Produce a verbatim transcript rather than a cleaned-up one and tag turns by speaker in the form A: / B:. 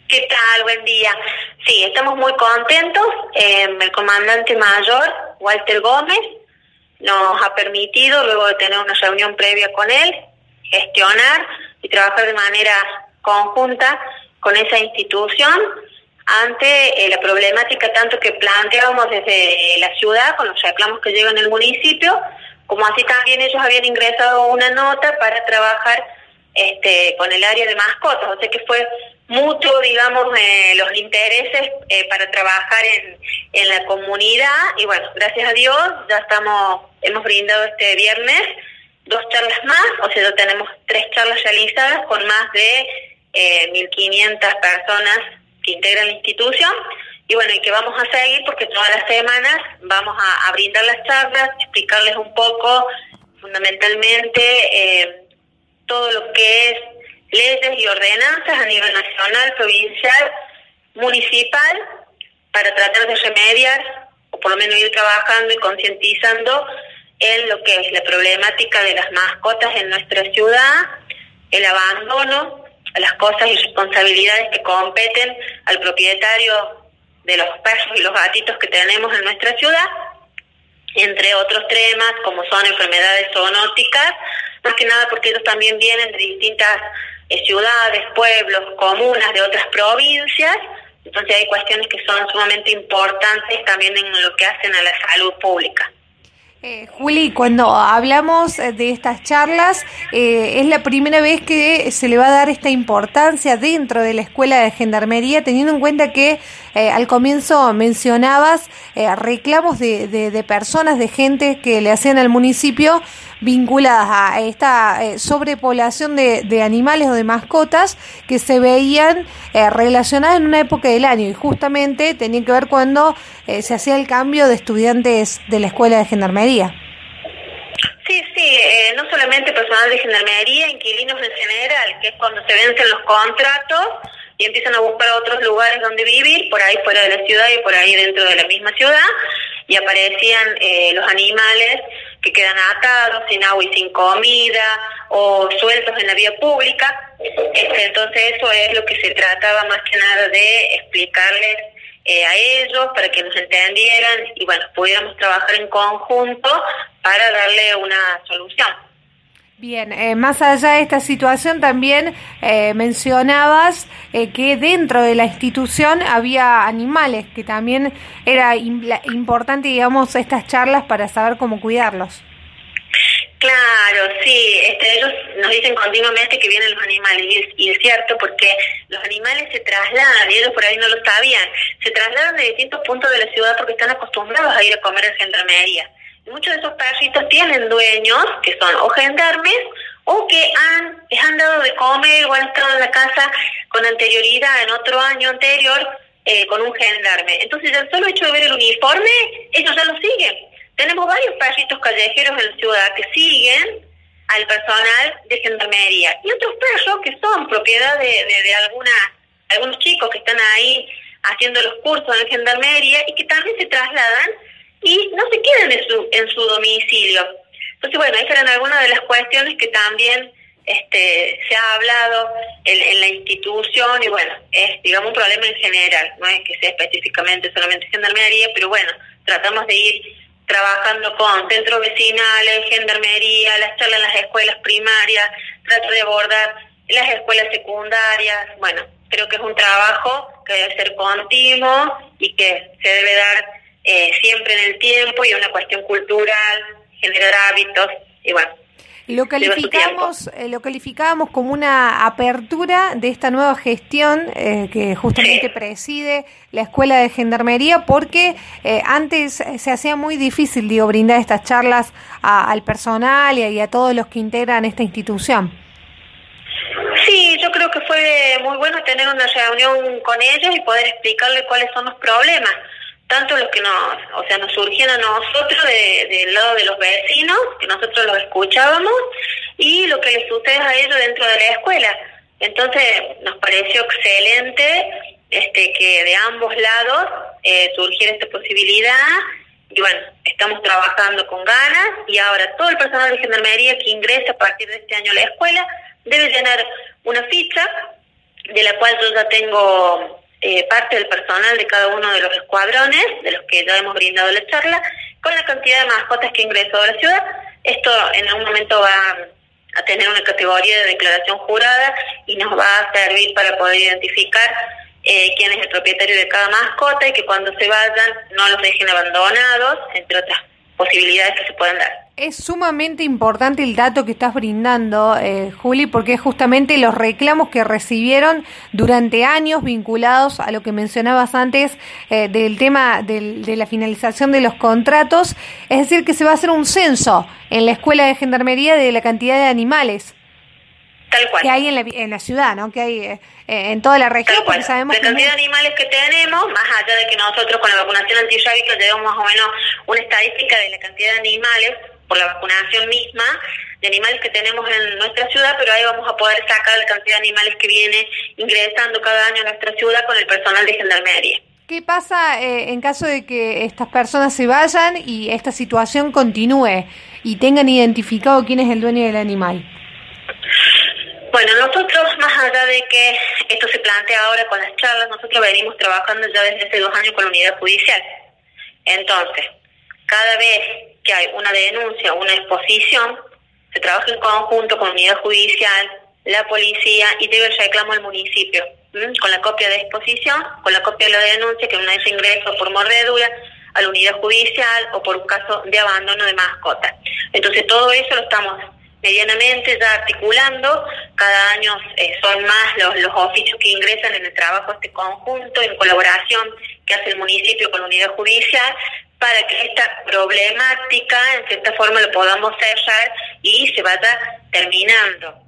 A: ¿Qué tal? Buen día. Sí, estamos muy contentos. Eh, el comandante mayor, Walter Gómez, nos ha permitido, luego de tener una reunión previa con él, gestionar y trabajar de manera conjunta con esa institución ante eh, la problemática tanto que planteábamos desde la ciudad, con los reclamos que llegan el municipio, como así también ellos habían ingresado una nota para trabajar este, con el área de mascotas, o sea que fue mutuo, digamos, eh, los intereses eh, para trabajar en, en la comunidad, y bueno, gracias a Dios ya estamos, hemos brindado este viernes dos charlas más, o sea, ya tenemos tres charlas realizadas con más de eh, mil quinientas personas que integran la institución, y bueno, y que vamos a seguir porque todas las semanas vamos a, a brindar las charlas, explicarles un poco, fundamentalmente, eh, todo lo que es leyes y ordenanzas a nivel nacional, provincial, municipal, para tratar de remediar, o por lo menos ir trabajando y concientizando en lo que es la problemática de las mascotas en nuestra ciudad, el abandono, las cosas y responsabilidades que competen al propietario de los perros y los gatitos que tenemos en nuestra ciudad, entre otros temas como son enfermedades zoonóticas, más que nada porque ellos también vienen de distintas eh, ciudades, pueblos, comunas de otras provincias, entonces hay cuestiones que son sumamente importantes también en lo que hacen a la salud pública.
B: Eh, Juli, cuando hablamos de estas charlas, eh, es la primera vez que se le va a dar esta importancia dentro de la Escuela de Gendarmería, teniendo en cuenta que eh, al comienzo mencionabas eh, reclamos de, de, de personas, de gente que le hacían al municipio vinculadas a esta eh, sobrepoblación de, de animales o de mascotas que se veían eh, relacionadas en una época del año, y justamente tenía que ver cuando eh, se hacía el cambio de estudiantes de la Escuela de Gendarmería.
A: Sí, sí, eh, no solamente personal de gendarmería, inquilinos en general, que es cuando se vencen los contratos y empiezan a buscar otros lugares donde vivir, por ahí fuera de la ciudad y por ahí dentro de la misma ciudad, y aparecían eh, los animales que quedan atados, sin agua y sin comida, o sueltos en la vía pública. Este, entonces eso es lo que se trataba más que nada de explicarles eh, a ellos, para que nos entendieran y bueno, pudiéramos trabajar en conjunto para darle una solución.
B: Bien, eh, más allá de esta situación también eh, mencionabas eh, que dentro de la institución había animales, que también era im- importante, digamos, estas charlas para saber cómo cuidarlos.
A: Claro, sí, este, ellos nos dicen continuamente que vienen los animales, y es, y es cierto, porque los animales se trasladan, y ellos por ahí no lo sabían, se trasladan de distintos puntos de la ciudad porque están acostumbrados a ir a comer en gendarmería. Muchos de esos perritos tienen dueños que son o gendarmes o que han, les han dado de comer o han estado en la casa con anterioridad, en otro año anterior, eh, con un gendarme. Entonces, el solo hecho de ver el uniforme, ellos ya lo siguen. Tenemos varios perritos callejeros en la ciudad que siguen al personal de gendarmería. Y otros perros que son propiedad de, de, de alguna, algunos chicos que están ahí haciendo los cursos en gendarmería y que también se trasladan y no se quedan en su en su domicilio. Entonces, bueno, esas eran algunas de las cuestiones que también este se ha hablado en, en la institución, y bueno, es, digamos, un problema en general, no es que sea específicamente solamente gendarmería, pero bueno, tratamos de ir trabajando con centros vecinales, gendarmería, las charlas en las escuelas primarias, trato de abordar las escuelas secundarias. Bueno, creo que es un trabajo que debe ser continuo y que se debe dar Eh, siempre en el tiempo, y una cuestión cultural, generar hábitos, y bueno.
B: Lo calificamos, eh, lo calificábamos como una apertura de esta nueva gestión eh, que justamente sí. preside la Escuela de Gendarmería, porque eh, antes se hacía muy difícil, digo, brindar estas charlas a, al personal y a, y a todos los que integran esta institución.
A: Sí, yo creo que fue muy bueno tener una reunión con ellos y poder explicarles cuáles son los problemas, tanto los que nos, o sea, nos surgían a nosotros de, del lado de los vecinos, que nosotros los escuchábamos, y lo que les sucede a ellos dentro de la escuela. Entonces nos pareció excelente este que de ambos lados eh, surgiera esta posibilidad, y bueno, estamos trabajando con ganas, y ahora todo el personal de gendarmería que ingresa a partir de este año a la escuela debe llenar una ficha de la cual yo ya tengo eh, parte del personal de cada uno de los escuadrones, de los que ya hemos brindado la charla, con la cantidad de mascotas que ingresó a la ciudad. Esto en algún momento va a tener una categoría de declaración jurada y nos va a servir para poder identificar eh, quién es el propietario de cada mascota y que cuando se vayan no los dejen abandonados, entre otras posibilidades que se pueden dar.
B: Es sumamente importante el dato que estás brindando, eh, Juli, porque es justamente los reclamos que recibieron durante años vinculados a lo que mencionabas antes eh, del tema del, de la finalización de los contratos. Es decir, que se va a hacer un censo en la Escuela de Gendarmería de la cantidad de animales
A: Tal cual.
B: que hay en la, en la ciudad, ¿no? Que hay eh, en toda la región, porque sabemos
A: la cantidad de animales que tenemos, más allá de que nosotros con la vacunación antirrábica llevamos más o menos una estadística de la cantidad de animales por la vacunación misma, de animales que tenemos en nuestra ciudad, pero ahí vamos a poder sacar la cantidad de animales que viene ingresando cada año a nuestra ciudad con el personal de Gendarmería.
B: ¿Qué pasa eh, en caso de que estas personas se vayan y esta situación continúe y tengan identificado quién es el dueño del animal?
A: Bueno, nosotros, más allá de que esto se plantea ahora con las charlas, nosotros venimos trabajando ya desde hace dos años con la unidad judicial. Entonces, cada vez que hay una denuncia o una exposición, se trabaja en conjunto con la unidad judicial, la policía y llega el reclamo al municipio, ¿m? con la copia de exposición, con la copia de la denuncia que una vez ingreso por mordedura a la unidad judicial o por un caso de abandono de mascota. Entonces, todo eso lo estamos medianamente ya articulando. Cada año eh, son más los, los oficios que ingresan en el trabajo de este conjunto, en colaboración que hace el municipio con la unidad judicial, para que esta problemática en cierta forma lo podamos cerrar y se vaya terminando.